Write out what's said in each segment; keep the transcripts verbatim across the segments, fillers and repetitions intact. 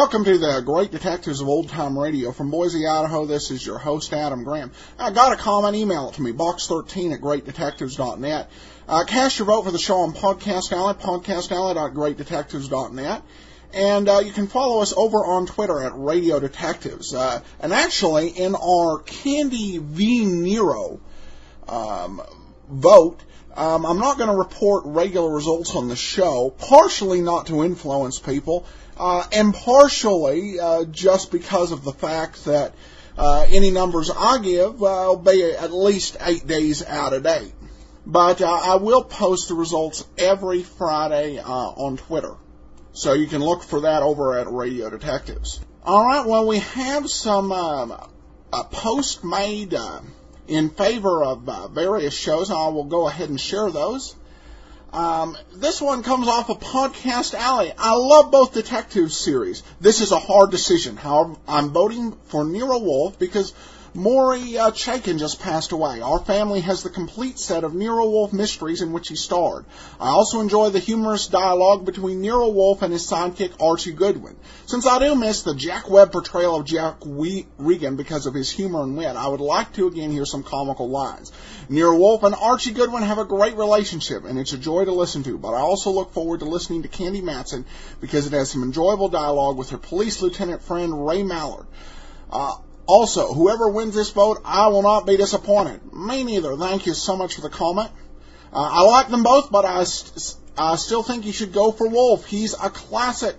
Welcome to the Great Detectives of Old Time Radio. From Boise, Idaho, this is your host, Adam Graham. I got a comment, email it to me, box thirteen at great detectives dot net. Uh, cast your vote for the show on Podcast Alley, podcast alley dot great detectives dot net. And uh, you can follow us over on Twitter at Radio Detectives. Uh, and actually, in our Candy v. Nero um, vote, um, I'm not going to report regular results on the show, partially not to influence people, uh, and partially uh, just because of the fact that uh, any numbers I give uh, will be at least eight days out of date. But uh, I will post the results every Friday uh, on Twitter. So you can look for that over at Radio Detectives. All right, well, we have some um, a post made uh, in favor of uh, various shows. I will go ahead and share those. Um, this one comes off of Podcast Alley. I love both detective series. This is a hard decision. However, I'm voting for Nero Wolfe because Maury uh, Chaikin just passed away. Our family has the complete set of Nero Wolfe mysteries in which he starred. I also enjoy the humorous dialogue between Nero Wolfe and his sidekick Archie Goodwin. Since I do miss the Jack Webb portrayal of Jack we- Regan because of his humor and wit, I would like to again hear some comical lines. Nero Wolfe and Archie Goodwin have a great relationship, and it's a joy to listen to, but I also look forward to listening to Candy Matson because it has some enjoyable dialogue with her police lieutenant friend Ray Mallard. Uh, Also, whoever wins this vote, I will not be disappointed. Me neither. Thank you so much for the comment. Uh, I like them both, but I, st- I still think you should go for Wolfe. He's a classic.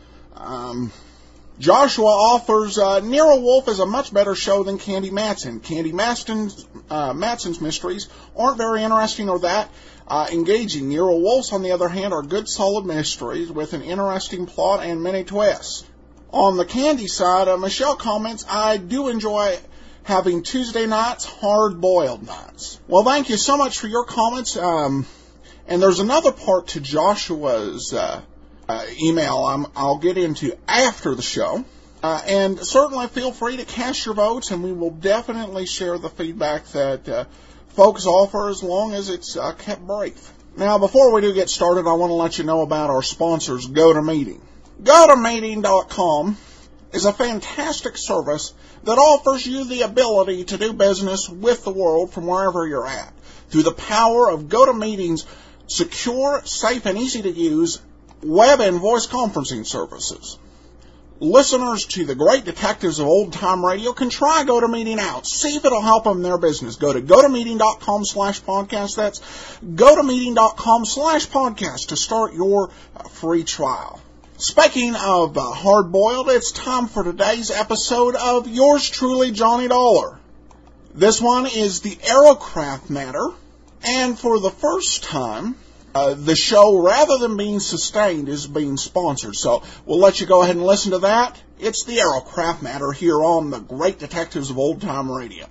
Um, Joshua offers uh, Nero Wolfe is a much better show than Candy Matson. Candy Matson's, uh, Matson's mysteries aren't very interesting or that uh, engaging. Nero Wolfe's, on the other hand, are good, solid mysteries with an interesting plot and many twists. On the Candy side, uh, Michelle comments, I do enjoy having Tuesday nights, hard-boiled nights. Well, thank you so much for your comments. Um, and there's another part to Joshua's uh, uh, email I'm, I'll get into after the show. Uh, and certainly feel free to cast your votes, and we will definitely share the feedback that uh, folks offer as long as it's uh, kept brief. Now, before we do get started, I want to let you know about our sponsors, GoToMeeting. go to meeting dot com is a fantastic service that offers you the ability to do business with the world from wherever you're at through the power of GoToMeeting's secure, safe, and easy-to-use web and voice conferencing services. Listeners to the Great Detectives of Old Time Radio can try GoToMeeting out. See if it'll help them in their business. Go to go to meeting dot com slash podcast. That's go to meeting dot com slash podcast to start your free trial. Speaking of uh, hard-boiled, it's time for today's episode of yours truly, Johnny Dollar. This one is the Aerocraft matter, and for the first time, uh, the show, rather than being sustained, is being sponsored. So we'll let you go ahead and listen to that. It's the Aerocraft matter here on the Great Detectives of Old Time Radio.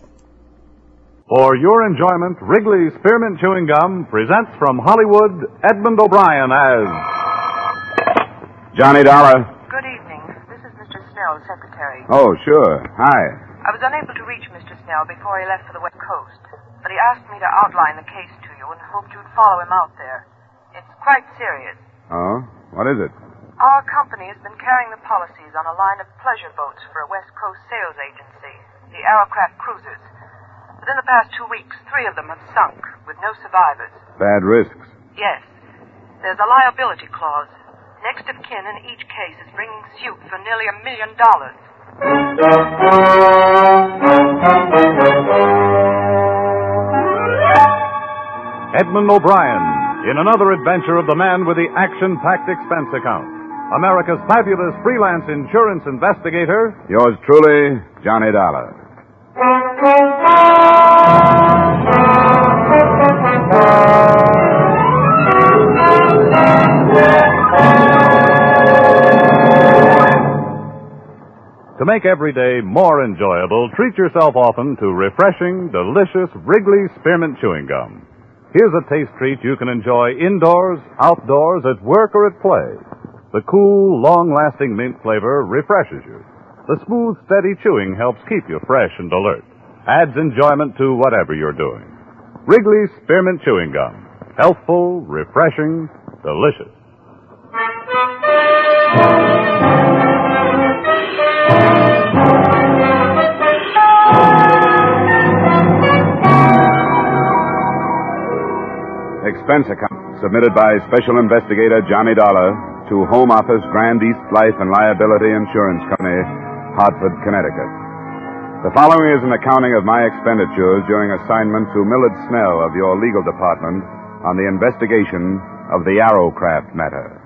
For your enjoyment, Wrigley's Spearmint Chewing Gum presents from Hollywood, Edmund O'Brien as Johnny Dollar. Good evening. This is Mister Snell, secretary. Oh, sure. Hi. I was unable to reach Mister Snell before he left for the West Coast, but he asked me to outline the case to you and hoped you'd follow him out there. It's quite serious. Oh? What is it? Our company has been carrying the policies on a line of pleasure boats for a West Coast sales agency, the Aerocraft Cruisers. Within the past two weeks, three of them have sunk, with no survivors. Bad risks. Yes. There's a liability clause. Next of kin in each case is bringing suit for nearly a million dollars. Edmund O'Brien in another adventure of the man with the action-packed expense account. America's fabulous freelance insurance investigator. Yours truly, Johnny Dollar. To make every day more enjoyable, treat yourself often to refreshing, delicious Wrigley's Spearmint Chewing Gum. Here's a taste treat you can enjoy indoors, outdoors, at work, or at play. The cool, long-lasting mint flavor refreshes you. The smooth, steady chewing helps keep you fresh and alert. Adds enjoyment to whatever you're doing. Wrigley's Spearmint Chewing Gum. Healthful, refreshing, delicious. expense account submitted by Special Investigator Johnny Dollar to Home Office, Grand East Life and Liability Insurance Company, Hartford, Connecticut. The following is an accounting of my expenditures during assignment to Millard Snell of your legal department on the investigation of the Arrowcraft matter.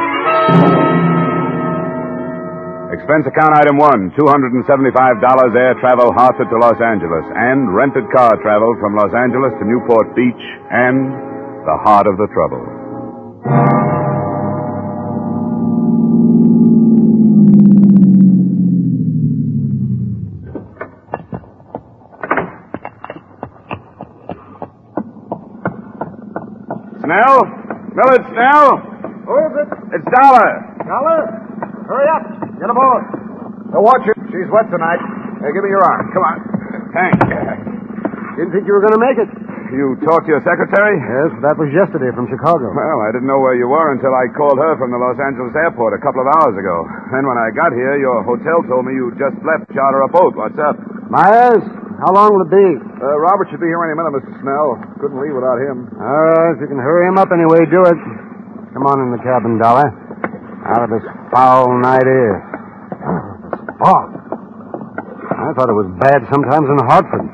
Expense account item one, two hundred seventy-five dollars air travel Hartford to Los Angeles and rented car travel from Los Angeles to Newport Beach and the heart of the trouble. Snell? Millard Snell? Who is it? It's Dollar. Dollar? Hurry up. Get aboard. Now watch it. She's wet tonight. Hey, give me your arm. Come on. Thanks. Didn't think you were going to make it. You talked to your secretary? Yes, that was yesterday from Chicago. Well, I didn't know where you were until I called her from the Los Angeles airport a couple of hours ago. Then when I got here, your hotel told me you just left to charter a boat. What's up? Myers, how long will it be? Uh, Robert should be here any minute, Mister Snell. Couldn't leave without him. All right, if you can hurry him up anyway, do it. Come on in the cabin, Dollar. Out of this foul night air. Fog. I thought it was bad sometimes in Hartford.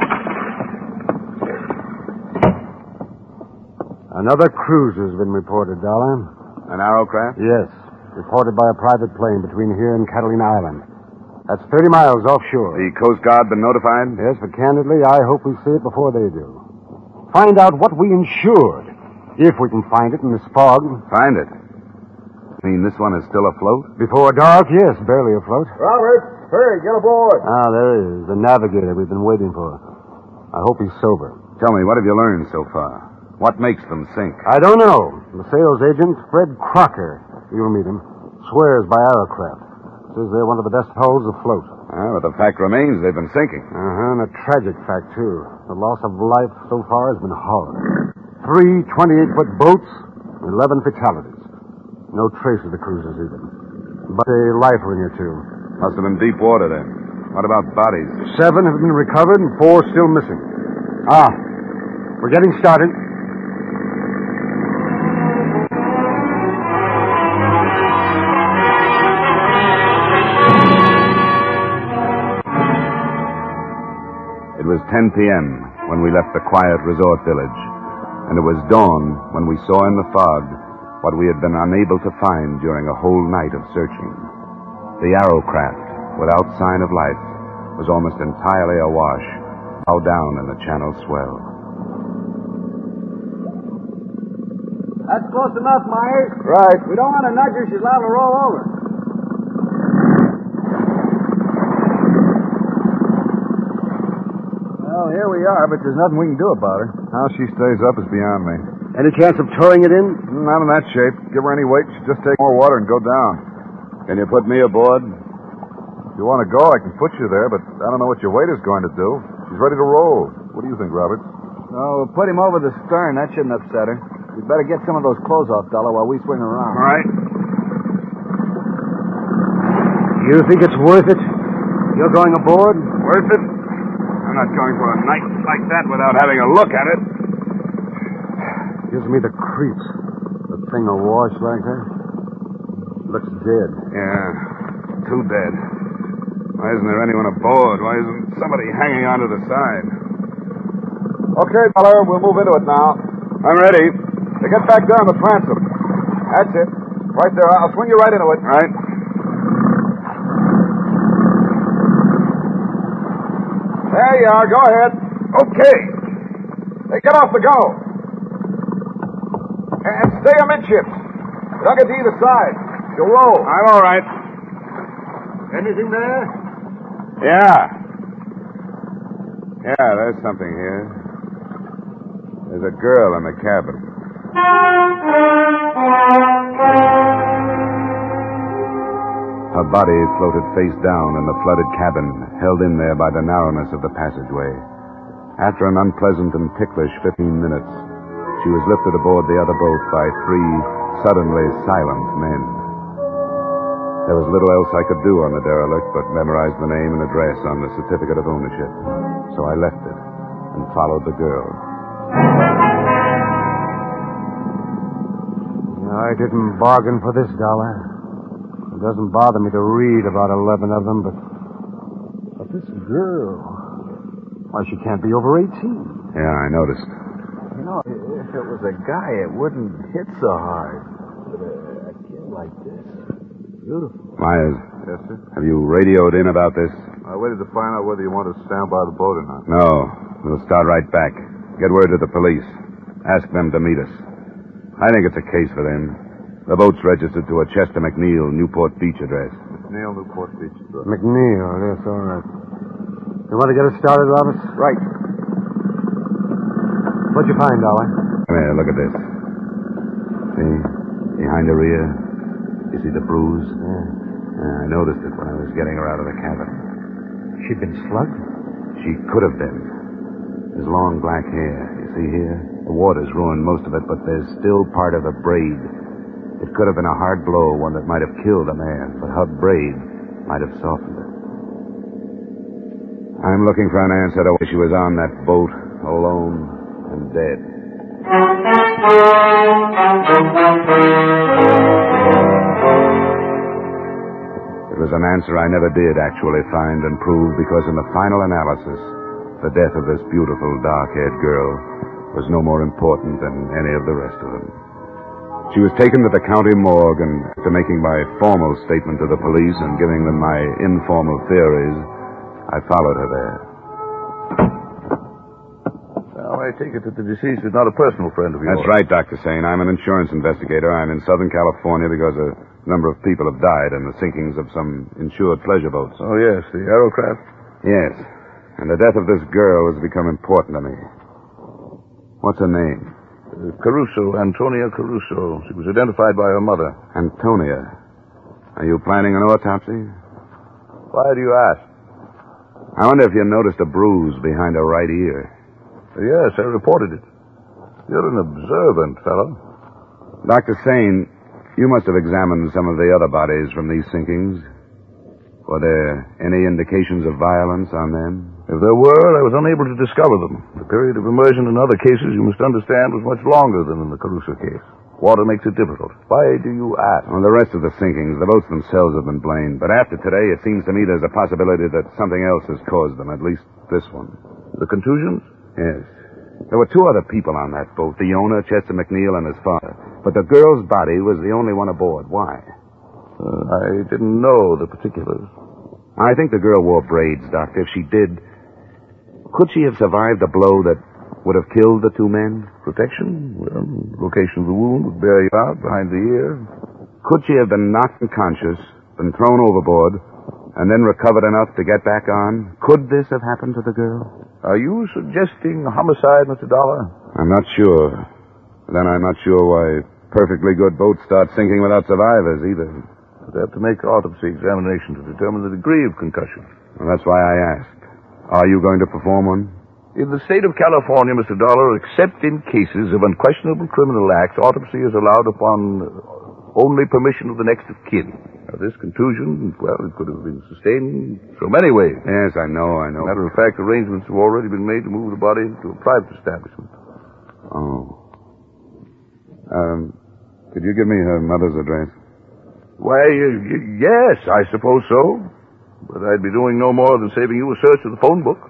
Another cruise has been reported, Dollar. An Arrowcraft? Yes. Reported by a private plane between here and Catalina Island. That's thirty miles offshore. The Coast Guard been notified? Yes, but candidly, I hope we see it before they do. Find out what we insured, if we can find it in this fog. Find it? I mean, this one is still afloat? Before dark, yes, barely afloat. Robert, hurry, get aboard. Ah, there he is, the navigator we've been waiting for. I hope he's sober. Tell me, what have you learned so far? What makes them sink? I don't know. The sales agent, Fred Crocker, you'll meet him, swears by Arrowcraft. Says they're one of the best hulls afloat. Ah, but the fact remains they've been sinking. Uh-huh, and a tragic fact, too. The loss of life so far has been horrible. Three twenty-eight-foot boats, eleven fatalities. No trace of the cruisers, even. But a life ring or two. Must have been deep water, then. What about bodies? Seven have been recovered and four still missing. Ah, we're getting started. It was ten p.m. when we left the quiet resort village, and it was dawn when we saw in the fog what we had been unable to find during a whole night of searching. The Arrowcraft, without sign of life, was almost entirely awash, bow down in the channel swell. That's close enough, Myers. Right. We don't want to nudge her. She's liable to roll over. Well, here we are, but there's nothing we can do about her. How she stays up is beyond me. Any chance of towing it in? Not in that shape. Give her any weight, she'll just take more water and go down. Can you put me aboard? If you want to go, I can put you there, but I don't know what your weight is going to do. She's ready to roll. What do you think, Robert? Oh, we'll put him over the stern. That shouldn't upset her. We'd better get some of those clothes off, Dollar, while we swing around. All right. You think it's worth it? You're going aboard? Worth it? I'm not going for a night like that without having a look at it. Gives me the creeps. The thing awash like that. Looks dead. Yeah, too dead. Why isn't there anyone aboard? Why isn't somebody hanging onto the side? Okay, Dollar, we'll move into it now. I'm ready. Now get back there on the transom. That's it. Right there. I'll swing you right into it. Right. There you are. Go ahead. Okay. Hey, get off the go. And stay amidships. Don't get to either side. You'll roll. I'm all right. Anything there? Yeah. Yeah, there's something here. There's a girl in the cabin. Her body floated face down in the flooded cabin, held in there by the narrowness of the passageway. After an unpleasant and ticklish fifteen minutes, she was lifted aboard the other boat by three suddenly silent men. There was little else I could do on the derelict but memorize the name and address on the certificate of ownership. So I left it and followed the girl. I didn't bargain for this, Dollar. It doesn't bother me to read about eleven of them, but... But this girl... Why, she can't be over eighteen. Yeah, I noticed. You know, if it was a guy, it wouldn't hit so hard. But a, a kid like this, beautiful. Myers. Yes, sir? Have you radioed in about this? I waited to find out whether you want to stand by the boat or not. No. We'll start right back. Get word to the police. Ask them to meet us. I think it's a case for them. The boat's registered to a Chester McNeil, Newport Beach address. McNeil, Newport Beach. Bro. McNeil, yes, all right. You want to get us started, Roberts? Right. What'd you find, Dollar? Come here, look at this. See? Behind her ear. You see the bruise? Yeah. Yeah, I noticed it when I was getting her out of the cabin. She'd been slugged? She could have been. There's long black hair. You see here? The water's ruined most of it, but there's still part of the braid. It could have been a hard blow, one that might have killed a man, but her braid might have softened it. I'm looking for an answer to why she was on that boat, alone and dead. It was an answer I never did actually find and prove, because in the final analysis, the death of this beautiful, dark-haired girl was no more important than any of the rest of them. She was taken to the county morgue, and after making my formal statement to the police and giving them my informal theories, I followed her there. Now, I take it that the deceased is not a personal friend of yours. That's right, Doctor Sane. I'm an insurance investigator. I'm in Southern California because a number of people have died in the sinkings of some insured pleasure boats. Oh, yes, the Aerocraft? Yes. And the death of this girl has become important to me. What's her name? Uh, Caruso, Antonia Caruso. She was identified by her mother. Antonia. Are you planning an autopsy? Why do you ask? I wonder if you noticed a bruise behind her right ear. Uh, yes, I reported it. You're an observant fellow. Doctor Sane, you must have examined some of the other bodies from these sinkings. Were there any indications of violence on them? If there were, I was unable to discover them. The period of immersion in other cases, you must understand, was much longer than in the Caruso case. Water makes it difficult. Why do you ask? Well, the rest of the sinkings, the boats themselves have been blamed. But after today, it seems to me there's a possibility that something else has caused them, at least this one. The contusions? Yes. There were two other people on that boat, the owner, Chester McNeil, and his father. But the girl's body was the only one aboard. Why? Uh, I didn't know the particulars. I think the girl wore braids, Doctor. If she did, could she have survived a blow that would have killed the two men? Protection? Well, location of the wound would bear you out behind the ear. Could she have been knocked unconscious, been thrown overboard, and then recovered enough to get back on? Could this have happened to the girl? Are you suggesting homicide, Mister Dollar? I'm not sure. Then I'm not sure why perfectly good boats start sinking without survivors, either. They have to make autopsy examination to determine the degree of concussion. Well, that's why I asked. Are you going to perform one? In the state of California, Mister Dollar, except in cases of unquestionable criminal acts, autopsy is allowed upon only permission of the next of kin. Now, this contusion, well, it could have been sustained so many ways. Yes, I know, I know. Matter of fact, arrangements have already been made to move the body to a private establishment. Oh. Um, could you give me her mother's address? Why, uh, y- yes, I suppose so. But I'd be doing no more than saving you a search of the phone book.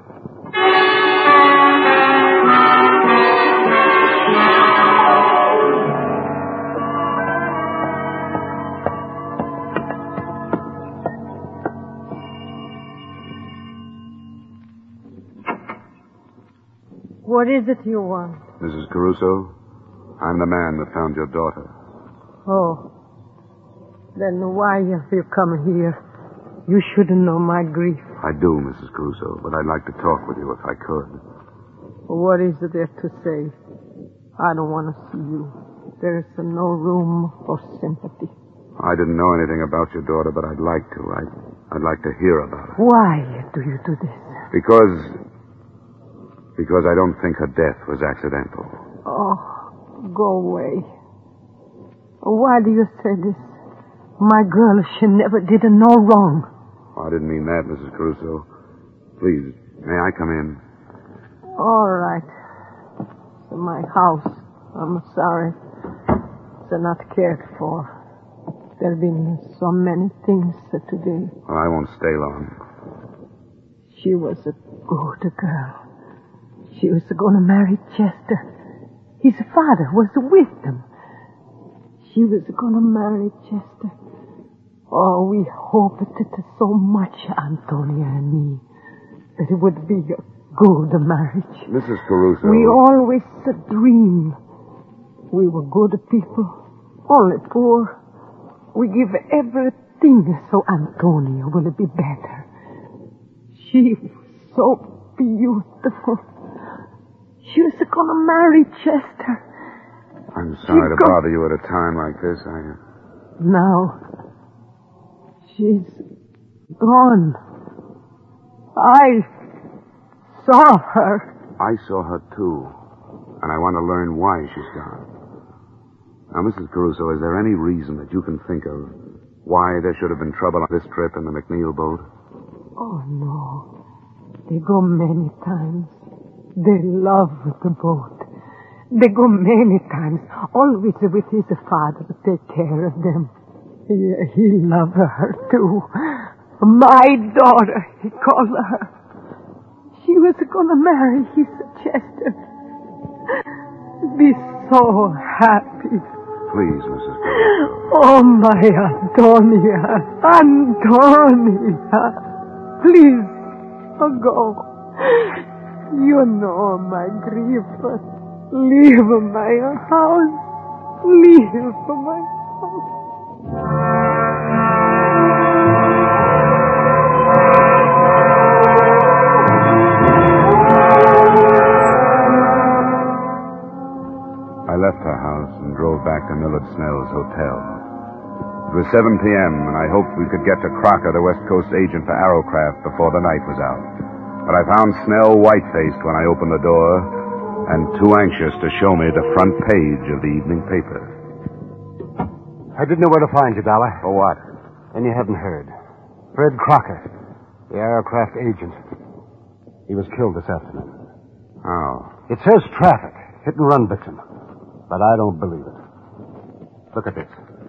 What is it you want? Missus Caruso, I'm the man that found your daughter. Oh. Then why have you come here? You shouldn't know my grief. I do, Missus Caruso, but I'd like to talk with you if I could. What is there to say? I don't want to see you. There is no room for sympathy. I didn't know anything about your daughter, but I'd like to. I'd, I'd like to hear about her. Why do you do this? Because... Because I don't think her death was accidental. Oh, go away. Why do you say this? My girl, she never did no wrong. Oh, I didn't mean that, Missus Caruso. Please, may I come in? All right. It's my house. I'm sorry. It's are not cared for. There have been so many things today. Well, I won't stay long. She was a good girl. She was going to marry Chester. His father was with them. She was going to marry Chester. Oh, we hoped it so much, Antonia and me, that it would be a good marriage. Missus Caruso. We always dreamed. We were good people, only poor. We give everything so Antonia will be better. She was so beautiful. She was going to marry Chester. I'm sorry She's to go- bother you at a time like this. I... Now, she's gone. I saw her. I saw her, too. And I want to learn why she's gone. Now, Missus Caruso, is there any reason that you can think of why there should have been trouble on this trip in the McNeil boat? Oh, no. They go many times. They love the boat. They go many times, always with his father to take care of them. He, he loved her, too. My daughter, he called her. She was going to marry his Chester. Be so happy. Please, Missus Caruso. Oh, my Antonia. Antonia. Please, oh, go. You know my grief, but leave my house. Leave my house. I left her house and drove back to Millard Snell's hotel. It was seven p.m., and I hoped we could get to Crocker, the West Coast agent for Arrowcraft, before the night was out. But I found Snell white-faced when I opened the door and too anxious to show me the front page of the evening paper. I didn't know where to find you, Dollar. For what? And you haven't heard. Fred Crocker, the Arrowcraft agent. He was killed this afternoon. Oh. It says traffic, hit and run victim. But I don't believe it. Look at this.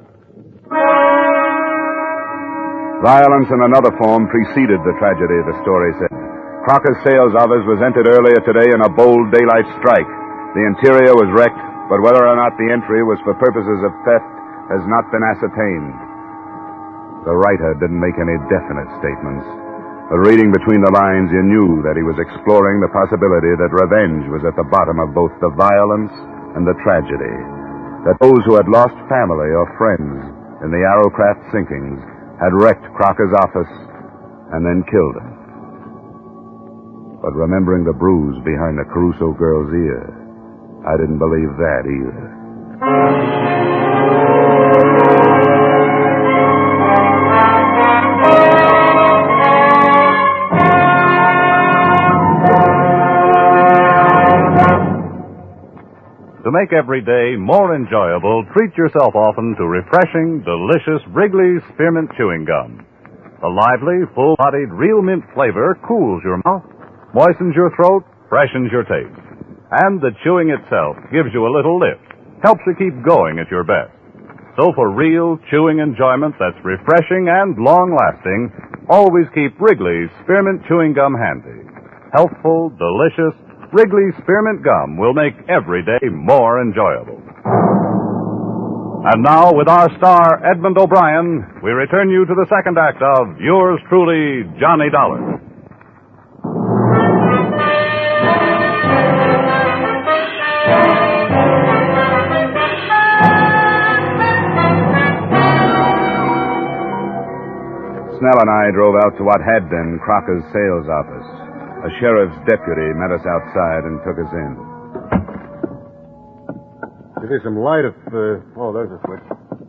Violence in another form preceded the tragedy, the story said. Crocker's sales office was entered earlier today in a bold daylight strike. The interior was wrecked, but whether or not the entry was for purposes of theft has not been ascertained. The writer didn't make any definite statements, but reading between the lines, you knew that he was exploring the possibility that revenge was at the bottom of both the violence and the tragedy, that those who had lost family or friends in the Arrowcraft sinkings had wrecked Crocker's office and then killed him. But remembering the bruise behind the Caruso girl's ear, I didn't believe that either. To make every day more enjoyable, treat yourself often to refreshing, delicious Wrigley's Spearmint Chewing Gum. The lively, full-bodied real mint flavor cools your mouth, moistens your throat, freshens your taste. And the chewing itself gives you a little lift, helps you keep going at your best. So for real chewing enjoyment that's refreshing and long-lasting, always keep Wrigley's Spearmint Chewing Gum handy. Healthful, delicious, Wrigley's Spearmint Gum will make every day more enjoyable. And now, with our star, Edmund O'Brien, we return you to the second act of yours truly, Johnny Dollar. Snell and I drove out to what had been Crocker's sales office. A sheriff's deputy met us outside and took us in. Give me some light if... Uh... Oh, there's a switch.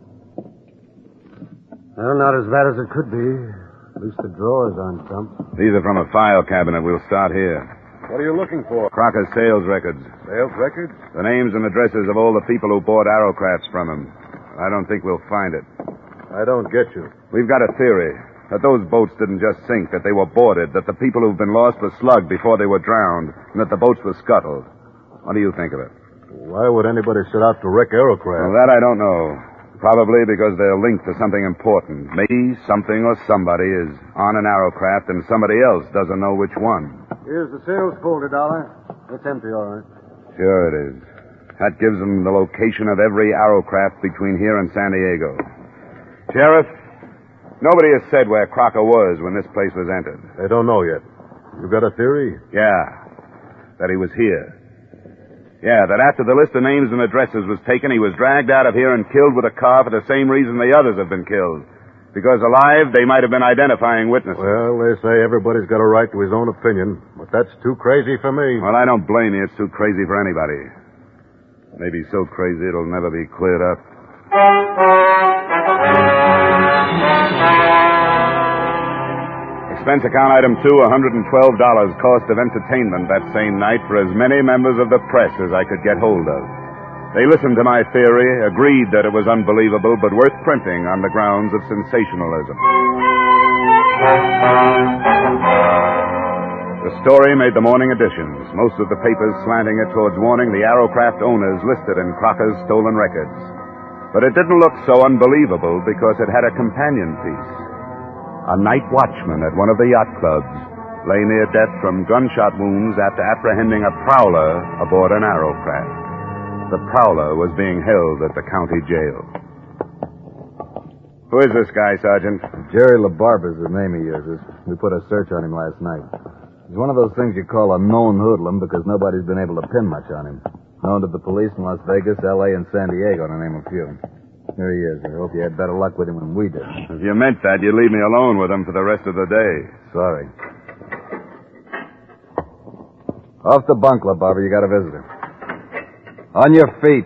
Well, not as bad as it could be. At least the drawers aren't dumped. These are from a file cabinet. We'll start here. What are you looking for? Crocker's sales records. Sales records? The names and addresses of all the people who bought Arrowcrafts from him. I don't think we'll find it. I don't get you. We've got a theory. That those boats didn't just sink, that they were boarded, that the people who've been lost were slugged before they were drowned, and that the boats were scuttled. What do you think of it? Why would anybody set out to wreck aerocraft? Well, that I don't know. Probably because they're linked to something important. Maybe something or somebody is on an aerocraft and somebody else doesn't know which one. Here's the sales folder, Dollar. It's empty, all right. Sure it is. That gives them the location of every aerocraft between here and San Diego. Sheriff, nobody has said where Crocker was when this place was entered. They don't know yet. You got a theory? Yeah, that he was here. Yeah, that after the list of names and addresses was taken, he was dragged out of here and killed with a car for the same reason the others have been killed. Because alive, they might have been identifying witnesses. Well, they say everybody's got a right to his own opinion, but that's too crazy for me. Well, I don't blame you. It's too crazy for anybody. Maybe so crazy it'll never be cleared up. Expense account item two, one hundred twelve dollars cost of entertainment that same night for as many members of the press as I could get hold of. They listened to my theory, agreed that it was unbelievable, but worth printing on the grounds of sensationalism. The story made the morning editions, most of the papers slanting it towards warning the aerocraft owners listed in Crocker's stolen records. But it didn't look so unbelievable because it had a companion piece. A night watchman at one of the yacht clubs lay near death from gunshot wounds after apprehending a prowler aboard an aerocraft. The prowler was being held at the county jail. Who is this guy, Sergeant? Jerry LaBarber is the name he uses. We put a search on him last night. He's one of those things you call a known hoodlum because nobody's been able to pin much on him. Known to the police in Las Vegas, L A, and San Diego, to name a few. Here he is. I hope you had better luck with him than we did. If you meant that, you'd leave me alone with him for the rest of the day. Sorry. Off the bunk, LaBarber. You got a visitor. On your feet.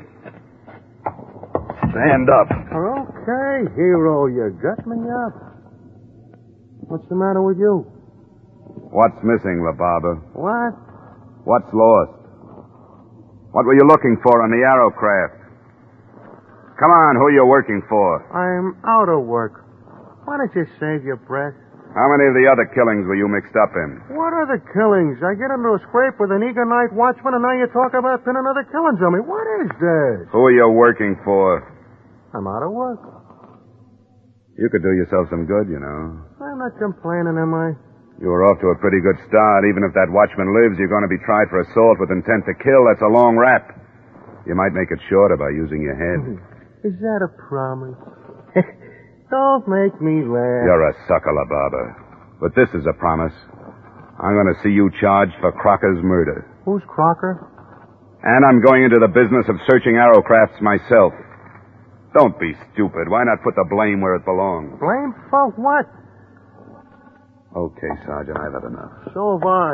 Stand up. Okay, hero, you got me up. What's the matter with you? What's missing, LaBarber? What? What's lost? What were you looking for on the aerocraft? Come on, who are you working for? I'm out of work. Why don't you save your breath? How many of the other killings were you mixed up in? What are the killings? I get into a scrape with an eager night watchman, and now you talk about pinning other killings on me. What is this? Who are you working for? I'm out of work. You could do yourself some good, you know. I'm not complaining, am I? You were off to a pretty good start. Even if that watchman lives, you're going to be tried for assault with intent to kill. That's a long rap. You might make it shorter by using your head. Is that a promise? Don't make me laugh. You're a sucker, LaBarber. But this is a promise. I'm going to see you charged for Crocker's murder. Who's Crocker? And I'm going into the business of searching aerocrafts myself. Don't be stupid. Why not put the blame where it belongs? Blame for what? Okay, Sergeant, I've had enough. So have I.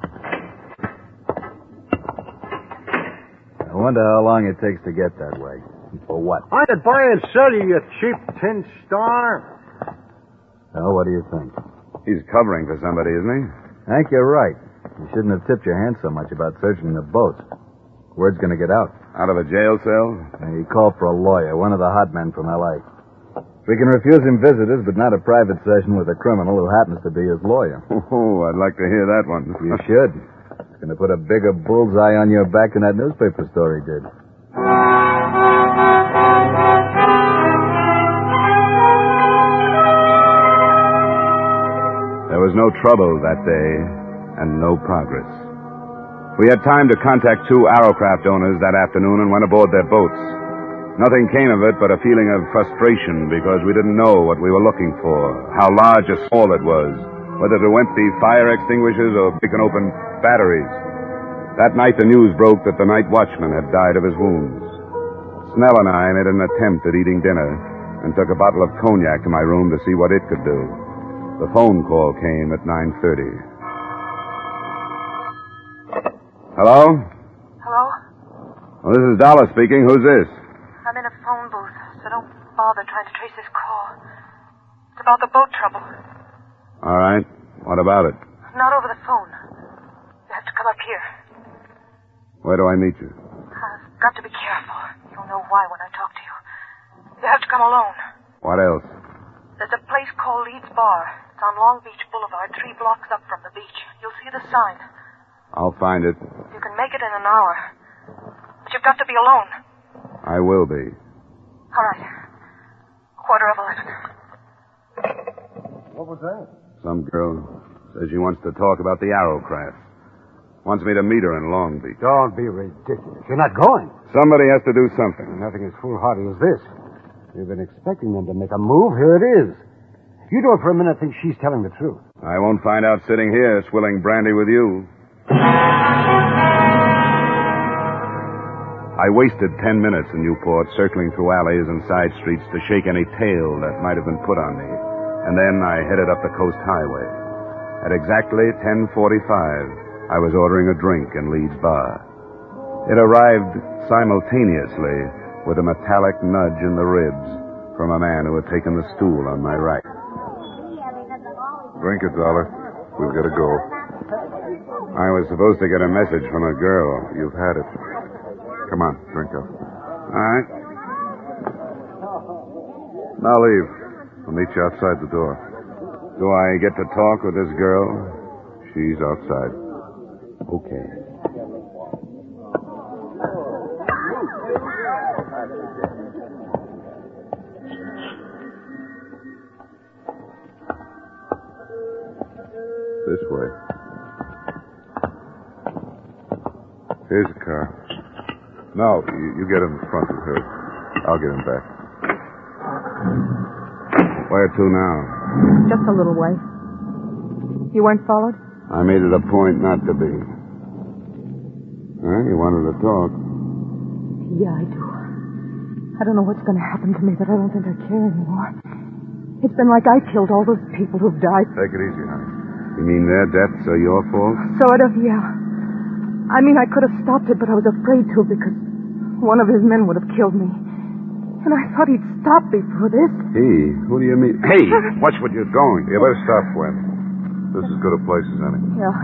I wonder how long it takes to get that way. For what? I could buy and sell you, you cheap tin star. Well, what do you think? He's covering for somebody, isn't he? Hank, you're right. You shouldn't have tipped your hand so much about searching the boats. Word's going to get out. Out of a jail cell? And he called for a lawyer, one of the hot men from L A. We can refuse him visitors, but not a private session with a criminal who happens to be his lawyer. Oh, I'd like to hear that one. You should. It's going to put a bigger bullseye on your back than that newspaper story did. There was no trouble that day, and no progress. We had time to contact two aerocraft owners that afternoon and went aboard their boats. Nothing came of it but a feeling of frustration because we didn't know what we were looking for, how large or small it was, whether to empty fire extinguishers or big and open batteries. That night the news broke that the night watchman had died of his wounds. Snell and I made an attempt at eating dinner and took a bottle of cognac to my room to see what it could do. The phone call came at nine thirty. Hello? Hello? Well, this is Dollar speaking. Who's this? I'm in a phone booth, so don't bother trying to trace this call. It's about the boat trouble. All right. What about it? Not over the phone. You have to come up here. Where do I meet you? I've got to be careful. You'll know why when I talk to you. You have to come alone. What else? There's a place called Leeds Bar. It's on Long Beach Boulevard, three blocks up from the beach. You'll see the sign. I'll find it. You can make it in an hour. But you've got to be alone. I will be. All right. Quarter of eleven. What was that? Some girl says she wants to talk about the Arrowcraft. Wants me to meet her in Long Beach. Don't be ridiculous. You're not going. Somebody has to do something. Nothing as foolhardy as this. You've been expecting them to make a move. Here it is. You don't for a minute think she's telling the truth. I won't find out sitting here swilling brandy with you. I wasted ten minutes in Newport circling through alleys and side streets to shake any tail that might have been put on me. And then I headed up the Coast Highway. At exactly ten forty-five, I was ordering a drink in Leeds Bar. It arrived simultaneously with a metallic nudge in the ribs from a man who had taken the stool on my right. Drink it, Dollar. We've got to go. I was supposed to get a message from a girl. You've had it. Come on, drink up. All right. Now leave. I'll meet you outside the door. Do I get to talk with this girl? She's outside. Okay. This way. Here's the car. No, you, you get in front of her. I'll get him back. Where to now? Just a little way. You weren't followed? I made it a point not to be. Huh? You wanted to talk. Yeah, I do. I don't know what's going to happen to me, but I don't think I care anymore. It's been like I killed all those people who've died. Take it easy, honey. You mean their deaths are your fault? Sort of, yeah. I mean, I could have stopped it, but I was afraid to because one of his men would have killed me. And I thought he'd stop before this. He? Who do you mean? Hey, watch what you're going. You better stop, Gwen. This is as good a place as any. Yeah.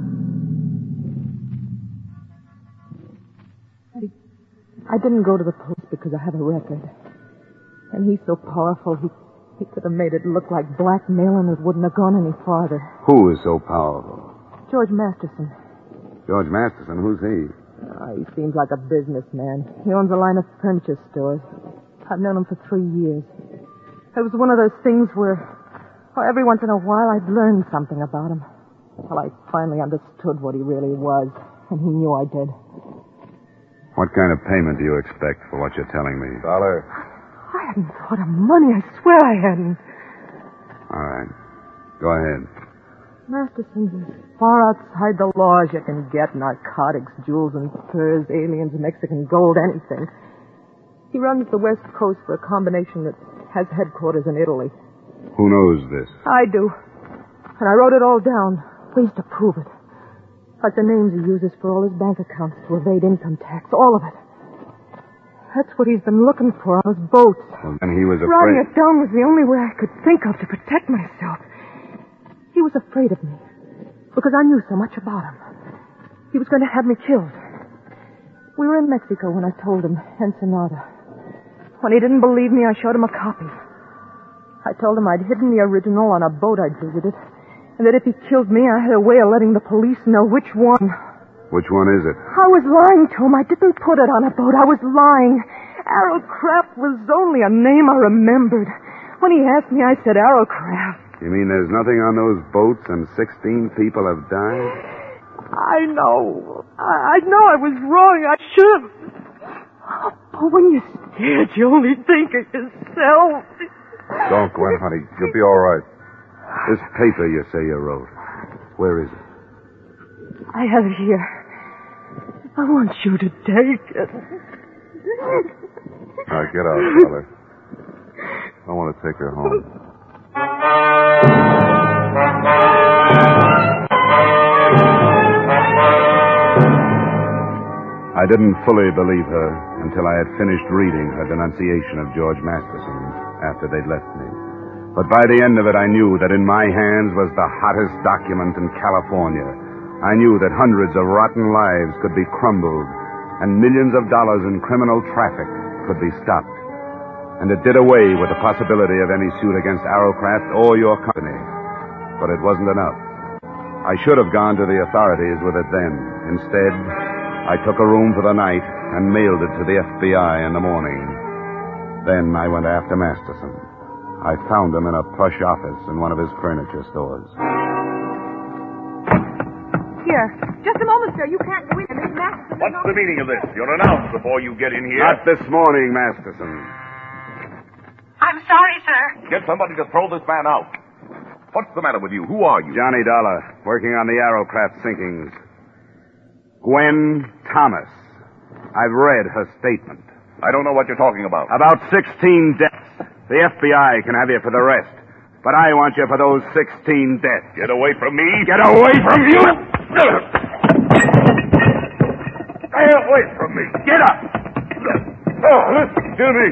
I didn't go to the police because I have a record. And he's so powerful, he, he could have made it look like blackmail and it wouldn't have gone any farther. Who is so powerful? George Masterson. George Masterson? Who's he? Uh, he seems like a businessman. He owns a line of furniture stores. I've known him for three years. It was one of those things where, well, every once in a while I'd learn something about him. Well, I finally understood what he really was, and he knew I did. What kind of payment do you expect for what you're telling me? Dollar. I hadn't thought of money. I swear I hadn't. All right. Go ahead. Masterson's as far outside the law as you can get. Narcotics, jewels and furs, aliens, Mexican gold, anything. He runs the West Coast for a combination that has headquarters in Italy. Who knows this? I do. And I wrote it all down. Ways to prove it. Like the names he uses for all his bank accounts to evade income tax. All of it. That's what he's been looking for on his boats. Well, then he was Writing afraid... it down was the only way I could think of to protect myself. He was afraid of me. Because I knew so much about him. He was going to have me killed. We were in Mexico when I told him, Ensenada. When he didn't believe me, I showed him a copy. I told him I'd hidden the original on a boat I'd visited, and that if he killed me, I had a way of letting the police know which one. Which one is it? I was lying to him. I didn't put it on a boat. I was lying. Arrowcraft was only a name I remembered. When he asked me, I said Arrowcraft. You mean there's nothing on those boats and sixteen people have died? I know. I, I know I was wrong. I should have. But when you're scared, you only think of yourself. Don't, Gwen, honey. You'll be all right. This paper you say you wrote, where is it? I have it here. I want you to take it. All right, get out, Dollar. I want to take her home. I didn't fully believe her until I had finished reading her denunciation of George Masterson after they'd left me. But by the end of it, I knew that in my hands was the hottest document in California. I knew that hundreds of rotten lives could be crumbled and millions of dollars in criminal traffic could be stopped. And it did away with the possibility of any suit against Arrowcraft or your company. But it wasn't enough. I should have gone to the authorities with it then. Instead, I took a room for the night and mailed it to the F B I in the morning. Then I went after Masterson. I found him in a plush office in one of his furniture stores. Here, just a moment, sir. You can't go in. Miss Masterson. What's the meaning of this? You're announced before you get in here. Not this morning, Masterson. I'm sorry, sir. Get somebody to throw this man out. What's the matter with you? Who are you? Johnny Dollar, working on the Aerocraft sinkings. Gwen Thomas. I've read her statement. I don't know what you're talking about. About sixteen deaths. The F B I can have you for the rest. But I want you for those sixteen deaths. Get away from me. Get away from you! Stay away from me. Get up! Oh, listen to me.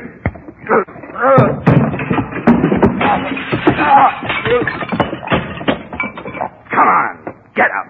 Come on, get up.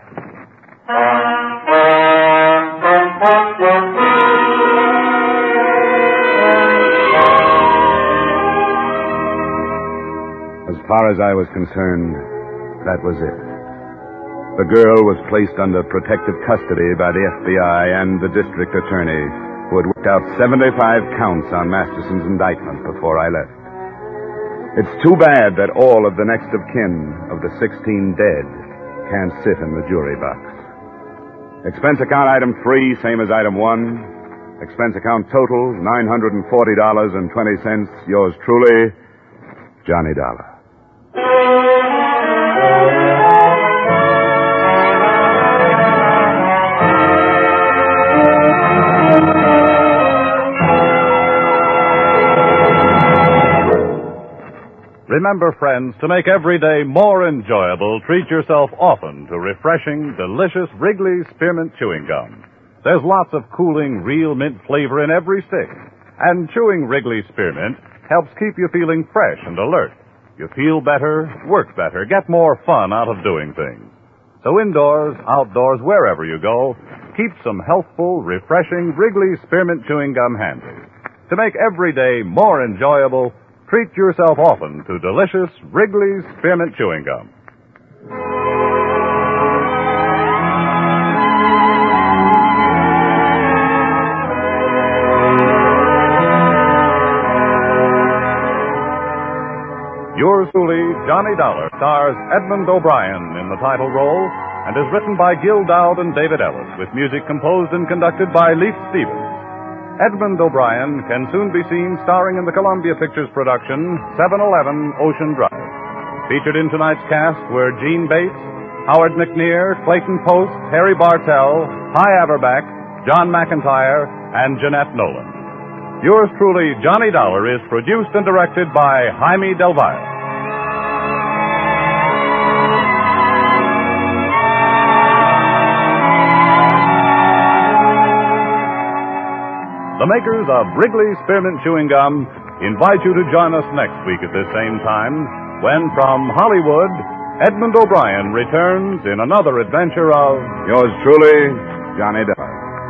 As far as I was concerned, that was it. The girl was placed under protective custody by the F B I and the district attorney, who had worked out seventy-five counts on Masterson's indictment before I left. It's too bad that all of the next of kin of the sixteen dead can't sit in the jury box. Expense account item three, same as item one. Expense account total, nine hundred forty dollars and twenty cents. Yours truly, Johnny Dollar. Remember, friends, to make every day more enjoyable, treat yourself often to refreshing, delicious Wrigley Spearmint Chewing Gum. There's lots of cooling, real mint flavor in every stick. And chewing Wrigley Spearmint helps keep you feeling fresh and alert. You feel better, work better, get more fun out of doing things. So indoors, outdoors, wherever you go, keep some healthful, refreshing Wrigley Spearmint Chewing Gum handy. To make every day more enjoyable, treat yourself often to delicious Wrigley Spearmint Chewing Gum. Yours truly, Johnny Dollar, stars Edmund O'Brien in the title role and is written by Gil Dowd and David Ellis, with music composed and conducted by Leif Stevens. Edmund O'Brien can soon be seen starring in the Columbia Pictures production, seven eleven Ocean Drive. Featured in tonight's cast were Gene Bates, Howard McNear, Clayton Post, Harry Bartell, Hy Averback, John McIntyre, and Jeanette Nolan. Yours truly, Johnny Dollar, is produced and directed by Jaime Del Valle. The makers of Wrigley Spearmint Chewing Gum invite you to join us next week at this same time when, from Hollywood, Edmund O'Brien returns in another adventure of Yours truly, Johnny Dollar.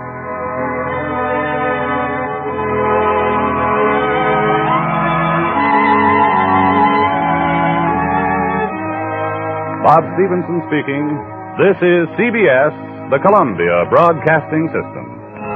Bob Stevenson speaking. This is C B S, the Columbia Broadcasting System.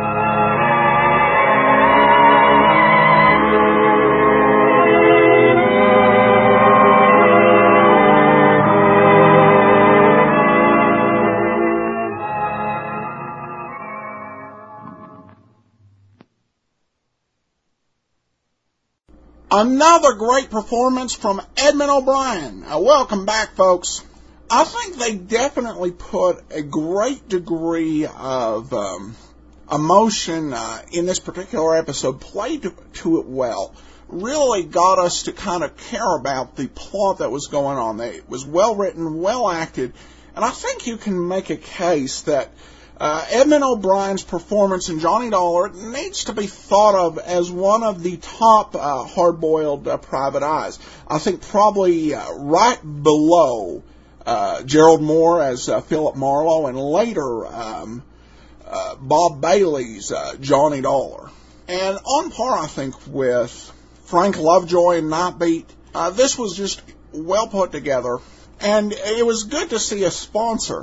Another great performance from Edmund O'Brien. Uh, welcome back, folks. I think they definitely put a great degree of um, emotion uh, in this particular episode, played to, to it well, really got us to kind of care about the plot that was going on there. It was well written, well acted, and I think you can make a case that uh, Edmund O'Brien's performance in Johnny Dollar needs to be thought of as one of the top uh, hard-boiled uh, private eyes. I think probably uh, right below Uh, Gerald Moore as uh, Philip Marlowe, and later um, uh, Bob Bailey's uh, Johnny Dollar. And on par, I think, with Frank Lovejoy and Nightbeat. Uh, this was just well put together, and it was good to see a sponsor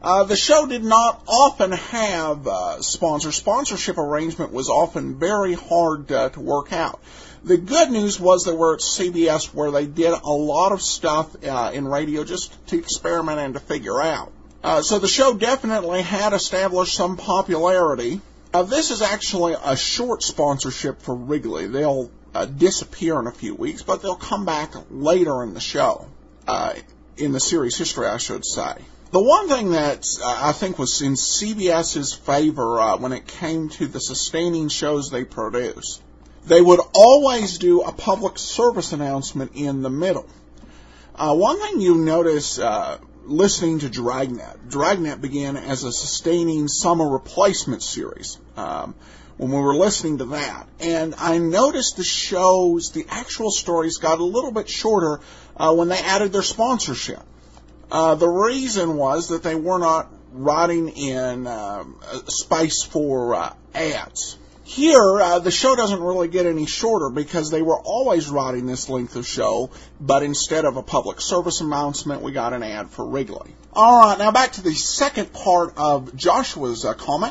Uh, the show did not often have uh, sponsors. Sponsorship arrangement was often very hard uh, to work out. The good news was they were at C B S, where they did a lot of stuff uh, in radio just to experiment and to figure out. Uh, so the show definitely had established some popularity. Uh, this is actually a short sponsorship for Wrigley. They'll uh, disappear in a few weeks, but they'll come back later in the show, uh, in the series history, I should say. The one thing that uh, I think was in CBS's favor uh, when it came to the sustaining shows they produce, they would always do a public service announcement in the middle. Uh, one thing you notice uh, listening to Dragnet, Dragnet began as a sustaining summer replacement series um, when we were listening to that. And I noticed the shows, the actual stories got a little bit shorter uh, when they added their sponsorship. Uh, the reason was that they were not writing in um, space for uh, ads. Here, uh, the show doesn't really get any shorter because they were always writing this length of show, but instead of a public service announcement, we got an ad for Wrigley. All right, now back to the second part of Joshua's uh, comment.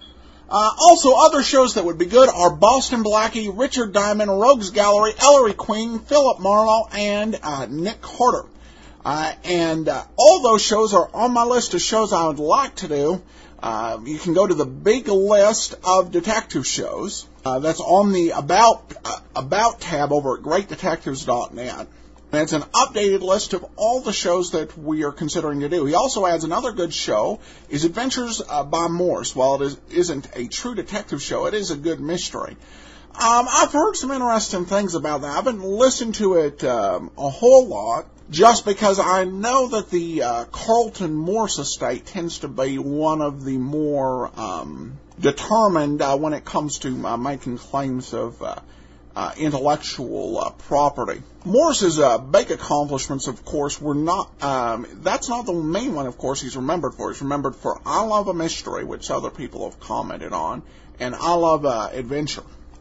Uh, also, other shows that would be good are Boston Blackie, Richard Diamond, Rogues Gallery, Ellery Queen, Philip Marlowe, and uh, Nick Carter. Uh, and uh, all those shows are on my list of shows I would like to do. Uh, you can go to the big list of detective shows. Uh, that's on the About uh, About tab over at great detectives dot net. And it's an updated list of all the shows that we are considering to do. He also adds another good show, is Adventures uh, by Morse. While it is, isn't a true detective show, it is a good mystery. Um, I've heard some interesting things about that. I've been listening to it um, a whole lot, just because I know that the uh, Carlton Morse estate tends to be one of the more um, determined uh, when it comes to uh, making claims of uh, uh, intellectual uh, property. Morse's uh, big accomplishments, of course, were not, um, that's not the main one, of course, he's remembered for. He's remembered for I Love a Mystery, which other people have commented on, and I Love uh, Adventure.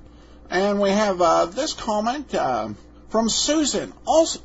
And we have uh, this comment uh, from Susan. Also,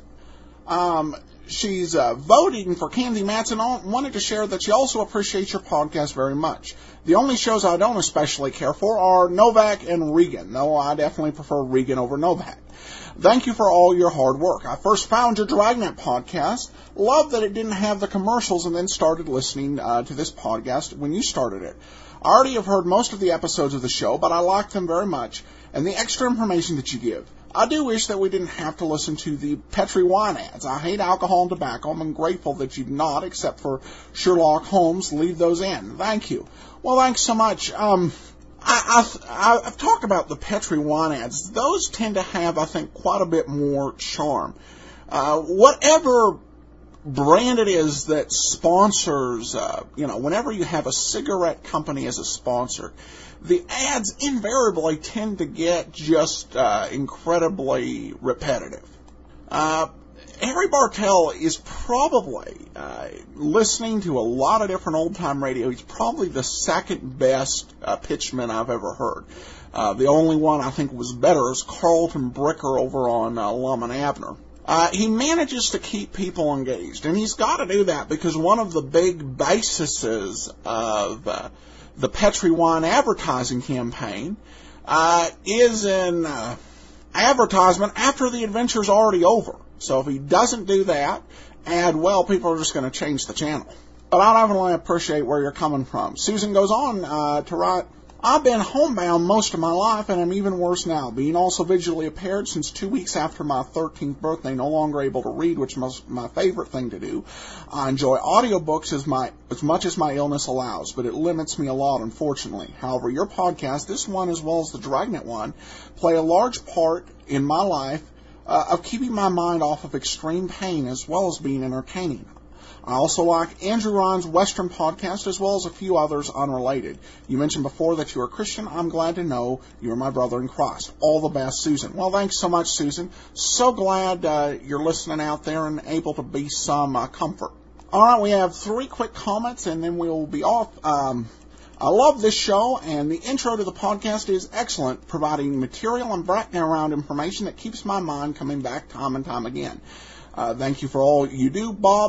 um, she's uh, voting for Candy Matson. Wanted to share that she also appreciates your podcast very much. The only shows I don't especially care for are Novak and Regan, though I definitely prefer Regan over Novak. Thank you for all your hard work. I first found your Dragnet podcast, loved that it didn't have the commercials, and then started listening uh, to this podcast when you started it. I already have heard most of the episodes of the show, but I like them very much, and the extra information that you give. I do wish that we didn't have to listen to the Petri wine ads. I hate alcohol and tobacco. I'm grateful that you not, except for Sherlock Holmes, leave those in. Thank you. Well, thanks so much. Um, I, I, I've talked about the Petri wine ads. Those tend to have, I think, quite a bit more charm. Uh, whatever brand it is that sponsors, uh, you know, whenever you have a cigarette company as a sponsor, the ads invariably tend to get just uh, incredibly repetitive. Uh, Harry Bartell is probably, uh, listening to a lot of different old-time radio, he's probably the second best uh, pitchman I've ever heard. Uh, the only one I think was better is Carlton Bricker over on uh, Lum and Abner. Uh, he manages to keep people engaged, and he's got to do that because one of the big bases of uh, the Petri Wine advertising campaign uh, is an uh, advertisement after the adventure's already over. So if he doesn't do that, and well, people are just going to change the channel. But I definitely appreciate where you're coming from. Susan goes on uh, to write, I've been homebound most of my life, and I'm even worse now. Being also visually impaired since two weeks after my thirteenth birthday, no longer able to read, which is my favorite thing to do. I enjoy audiobooks as, my, as much as my illness allows, but it limits me a lot, unfortunately. However, your podcast, this one as well as the Dragnet one, play a large part in my life uh, of keeping my mind off of extreme pain as well as being entertaining. I also like Andrew Ryan's Western podcast as well as a few others unrelated. You mentioned before that you are a Christian. I'm glad to know you're my brother in Christ. All the best, Susan. Well, thanks so much, Susan. So glad uh, you're listening out there and able to be some uh, comfort. All right, we have three quick comments and then we'll be off. Um, I love this show, and the intro to the podcast is excellent, providing material and background information that keeps my mind coming back time and time again. Uh, thank you for all you do, Bob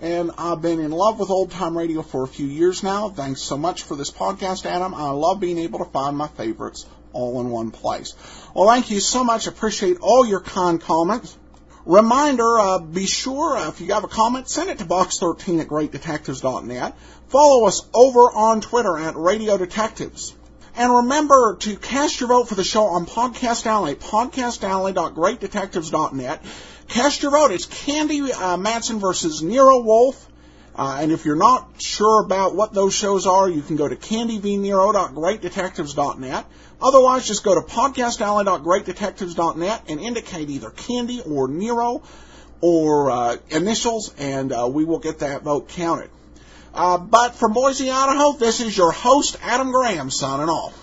and I've been in love with old-time radio for a few years now. Thanks so much for this podcast, Adam. I love being able to find my favorites all in one place. Well, thank you so much. Appreciate all your kind comments. Reminder, uh, be sure, uh, if you have a comment, send it to box thirteen at great detectives dot net. Follow us over on Twitter at Radio Detectives. And remember to cast your vote for the show on Podcast Alley, podcast alley dot great detectives dot net. Cast your vote. It's Candy uh, Matson versus Nero Wolf. Uh, and if you're not sure about what those shows are, you can go to candy v nero dot great detectives dot net. Otherwise, just go to podcast alley dot great detectives dot net and indicate either Candy or Nero or uh, initials, and uh, we will get that vote counted. Uh, but from Boise, Idaho, this is your host, Adam Graham, signing off.